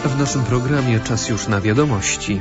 W naszym programie czas już na wiadomości.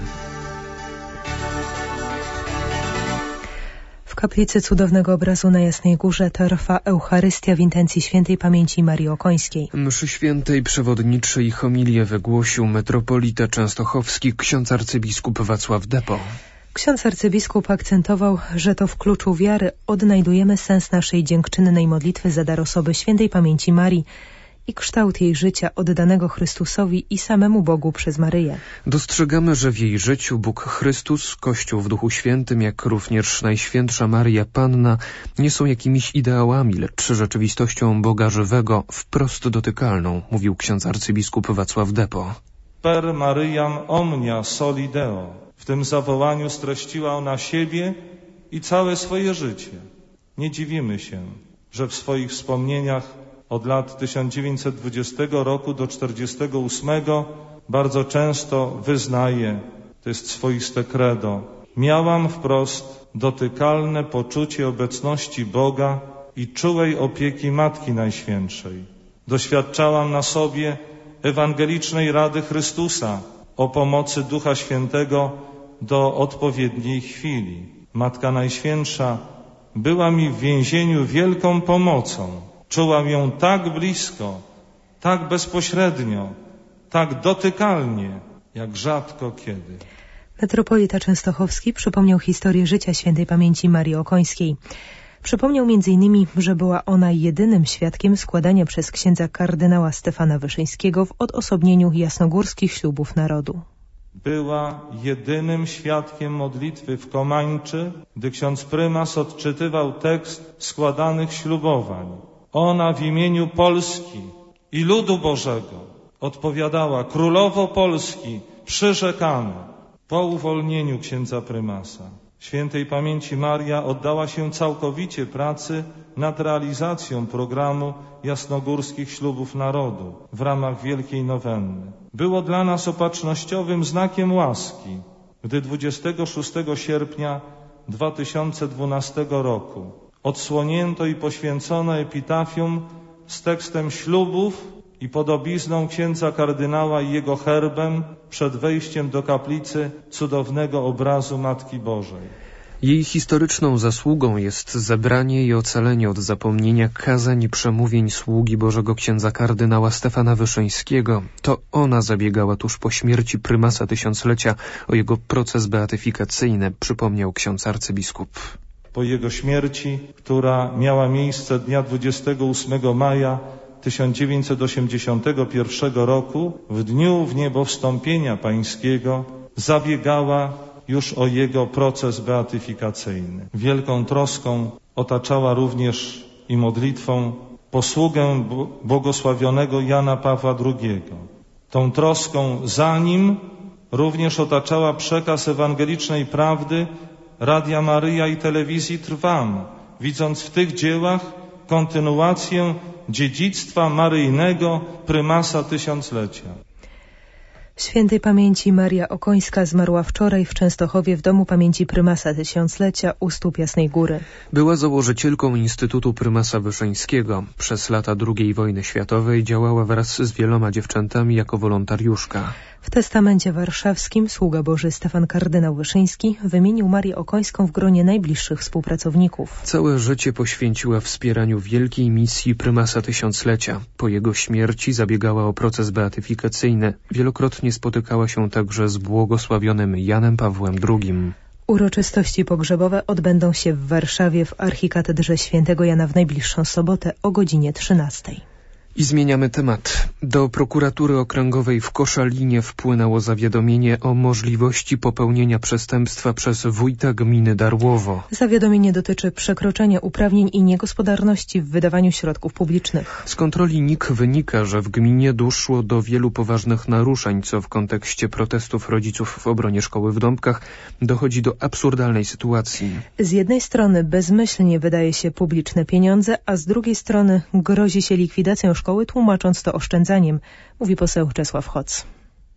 W kaplicy Cudownego Obrazu na Jasnej Górze trwa Eucharystia w intencji świętej pamięci Marii Okońskiej. Mszy świętej, przewodniczy i homilię wygłosił metropolita częstochowski ksiądz arcybiskup Wacław Depo. Ksiądz arcybiskup akcentował, że to w kluczu wiary odnajdujemy sens naszej dziękczynnej modlitwy za dar osoby świętej pamięci Marii i kształt jej życia oddanego Chrystusowi i samemu Bogu przez Maryję. Dostrzegamy, że w jej życiu Bóg Chrystus, Kościół w Duchu Świętym, jak również Najświętsza Maryja Panna nie są jakimiś ideałami, lecz rzeczywistością Boga żywego, wprost dotykalną, mówił ksiądz arcybiskup Wacław Depo. Per Maryjam omnia soli Deo. W tym zawołaniu streściła ona siebie i całe swoje życie. Nie dziwimy się, że w swoich wspomnieniach od lat 1920 roku do 1948 bardzo często wyznaje, to jest swoiste credo: miałam wprost dotykalne poczucie obecności Boga i czułej opieki Matki Najświętszej. Doświadczałam na sobie ewangelicznej rady Chrystusa o pomocy Ducha Świętego do odpowiedniej chwili. Matka Najświętsza była mi w więzieniu wielką pomocą. Czułam ją tak blisko, tak bezpośrednio, tak dotykalnie, jak rzadko kiedy. Metropolita częstochowski przypomniał historię życia świętej pamięci Marii Okońskiej. Przypomniał m.in., że była ona jedynym świadkiem składania przez księdza kardynała Stefana Wyszyńskiego w odosobnieniu jasnogórskich ślubów narodu. Była jedynym świadkiem modlitwy w Komańczy, gdy ksiądz prymas odczytywał tekst składanych ślubowań. Ona w imieniu Polski i ludu Bożego odpowiadała: Królowo Polski, przyrzekamy. Po uwolnieniu księdza prymasa świętej pamięci Maria oddała się całkowicie pracy nad realizacją programu jasnogórskich ślubów narodu w ramach Wielkiej Nowenny. Było dla nas opatrznościowym znakiem łaski, gdy 26 sierpnia 2012 roku odsłonięto i poświęcono epitafium z tekstem ślubów i podobizną księdza kardynała i jego herbem przed wejściem do kaplicy Cudownego Obrazu Matki Bożej. Jej historyczną zasługą jest zebranie i ocalenie od zapomnienia kazań i przemówień sługi Bożego księdza kardynała Stefana Wyszyńskiego. To ona zabiegała tuż po śmierci prymasa tysiąclecia o jego proces beatyfikacyjny, przypomniał ksiądz arcybiskup. Po jego śmierci, która miała miejsce dnia 28 maja 1981 roku, w dniu wniebowstąpienia pańskiego, zabiegała już o jego proces beatyfikacyjny. Wielką troską otaczała również i modlitwą posługę błogosławionego Jana Pawła II. Tą troską za nim również otaczała przekaz ewangelicznej prawdy Radia Maryja i telewizji Trwam, widząc w tych dziełach kontynuację dziedzictwa maryjnego prymasa tysiąclecia. Świętej pamięci Maria Okońska zmarła wczoraj w Częstochowie w Domu Pamięci Prymasa Tysiąclecia u stóp Jasnej Góry. Była założycielką Instytutu Prymasa Wyszyńskiego. Przez lata II wojny światowej działała wraz z wieloma dziewczętami jako wolontariuszka. W testamencie warszawskim sługa Boży Stefan kardynał Wyszyński wymienił Marię Okońską w gronie najbliższych współpracowników. Całe życie poświęciła wspieraniu wielkiej misji Prymasa Tysiąclecia. Po jego śmierci zabiegała o proces beatyfikacyjny. Wielokrotnie spotykała się także z błogosławionym Janem Pawłem II. Uroczystości pogrzebowe odbędą się w Warszawie w Archikatedrze Świętego Jana w najbliższą sobotę o godzinie 13. I zmieniamy temat. Do prokuratury okręgowej w Koszalinie wpłynęło zawiadomienie o możliwości popełnienia przestępstwa przez wójta gminy Darłowo. Zawiadomienie dotyczy przekroczenia uprawnień i niegospodarności w wydawaniu środków publicznych. Z kontroli NIK wynika, że w gminie doszło do wielu poważnych naruszeń, co w kontekście protestów rodziców w obronie szkoły w Dąbkach dochodzi do absurdalnej sytuacji. Z jednej strony bezmyślnie wydaje się publiczne pieniądze, a z drugiej strony grozi się likwidacją szkoły, tłumacząc to oszczędzaniem, mówi poseł Czesław Hoc.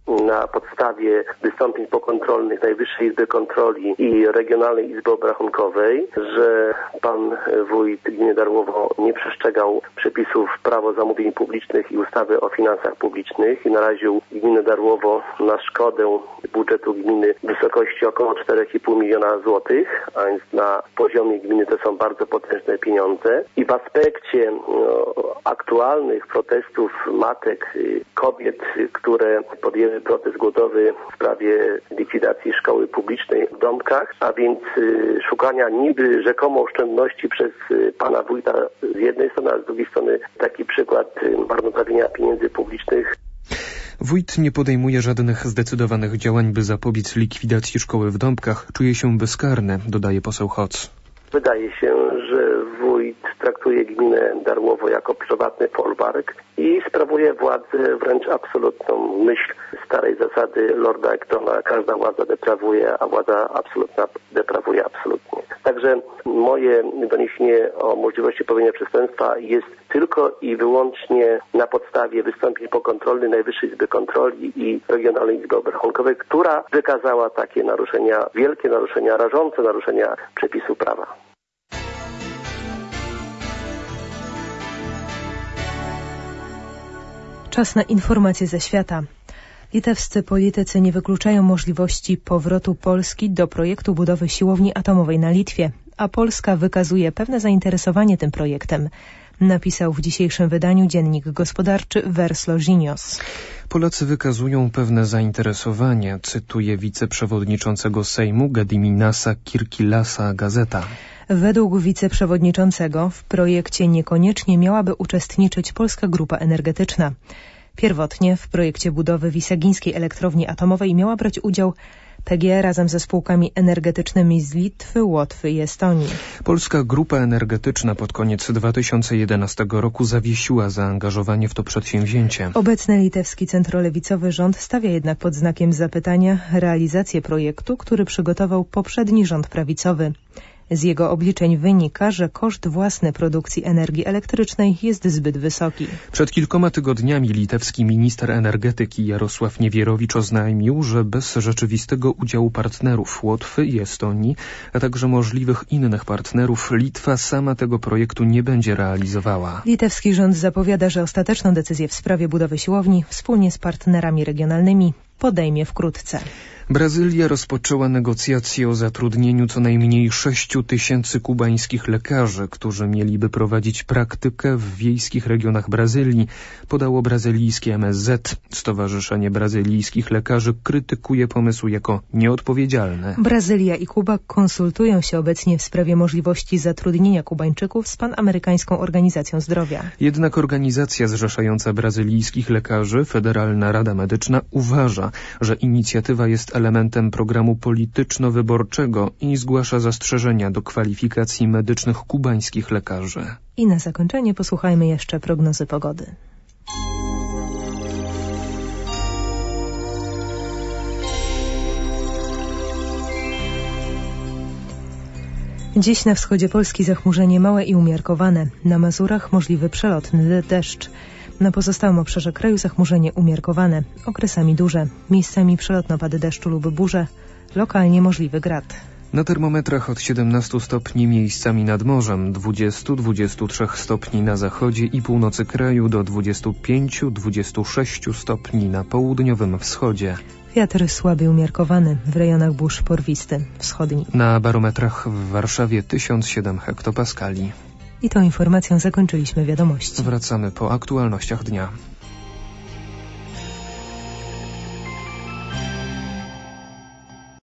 na podstawie wystąpień pokontrolnych Najwyższej Izby Kontroli i Regionalnej Izby Obrachunkowej, że pan wójt gminy Darłowo nie przestrzegał przepisów Prawo zamówień publicznych i ustawy o finansach publicznych i naraził gminę Darłowo na szkodę budżetu gminy w wysokości około 4,5 miliona złotych, a więc na poziomie gminy to są bardzo potężne pieniądze. I w aspekcie aktualnych protestów matek, kobiet, które podjęły protest głodowy w sprawie likwidacji szkoły publicznej w Dąbkach, a więc szukania niby rzekomo oszczędności przez pana wójta z jednej strony, a z drugiej strony taki przykład marnotrawienia pieniędzy publicznych. Wójt nie podejmuje żadnych zdecydowanych działań, by zapobiec likwidacji szkoły w Dąbkach. Czuje się bezkarny, dodaje poseł Hoc. Wydaje się, że wójt traktuje gminę Darłowo jako prywatny folwark i sprawuje władzę wręcz absolutną. W myśl starej zasady Lorda Actona, każda władza deprawuje, a władza absolutna deprawuje absolutnie. Także moje doniesienie o możliwości popełnienia przestępstwa jest tylko i wyłącznie na podstawie wystąpień pokontrolnych Najwyższej Izby Kontroli i Regionalnej Izby Obrachunkowej, która wykazała takie naruszenia, wielkie naruszenia, rażące naruszenia przepisów prawa. Czas na informacje ze świata. Litewscy politycy nie wykluczają możliwości powrotu Polski do projektu budowy siłowni atomowej na Litwie, a Polska wykazuje pewne zainteresowanie tym projektem, napisał w dzisiejszym wydaniu dziennik gospodarczy Verslo Žinios. Polacy wykazują pewne zainteresowanie, cytuje wiceprzewodniczącego Sejmu Gediminasa Kirkilasa gazeta. Według wiceprzewodniczącego w projekcie niekoniecznie miałaby uczestniczyć Polska Grupa Energetyczna. Pierwotnie w projekcie budowy Wisagińskiej elektrowni atomowej miała brać udział PGE razem ze spółkami energetycznymi z Litwy, Łotwy i Estonii. Polska Grupa Energetyczna pod koniec 2011 roku zawiesiła zaangażowanie w to przedsięwzięcie. Obecny litewski centrolewicowy rząd stawia jednak pod znakiem zapytania realizację projektu, który przygotował poprzedni rząd prawicowy. Z jego obliczeń wynika, że koszt własny produkcji energii elektrycznej jest zbyt wysoki. Przed kilkoma tygodniami litewski minister energetyki Jarosław Niewierowicz oznajmił, że bez rzeczywistego udziału partnerów Łotwy i Estonii, a także możliwych innych partnerów, Litwa sama tego projektu nie będzie realizowała. Litewski rząd zapowiada, że ostateczną decyzję w sprawie budowy siłowni wspólnie z partnerami regionalnymi podejmie wkrótce. Brazylia rozpoczęła negocjacje o zatrudnieniu co najmniej 6 000 kubańskich lekarzy, którzy mieliby prowadzić praktykę w wiejskich regionach Brazylii, podało brazylijskie MSZ. Stowarzyszenie Brazylijskich Lekarzy krytykuje pomysł jako nieodpowiedzialny. Brazylia i Kuba konsultują się obecnie w sprawie możliwości zatrudnienia Kubańczyków z Panamerykańską Organizacją Zdrowia. Jednak organizacja zrzeszająca brazylijskich lekarzy, Federalna Rada Medyczna, uważa, że inicjatywa jest elementem programu polityczno-wyborczego i zgłasza zastrzeżenia do kwalifikacji medycznych kubańskich lekarzy. I na zakończenie posłuchajmy jeszcze prognozy pogody. Dziś na wschodzie Polski zachmurzenie małe i umiarkowane. Na Mazurach możliwy przelotny deszcz. Na pozostałym obszarze kraju zachmurzenie umiarkowane, okresami duże. Miejscami przelotne opady deszczu lub burze, lokalnie możliwy grad. Na termometrach od 17 stopni miejscami nad morzem, 20-23 stopni na zachodzie i północy kraju do 25-26 stopni na południowym wschodzie. Wiatr słaby umiarkowany, w rejonach burz porwisty, wschodni. Na barometrach w Warszawie 1007 hektopaskali. I tą informacją zakończyliśmy wiadomości. Wracamy po aktualnościach dnia.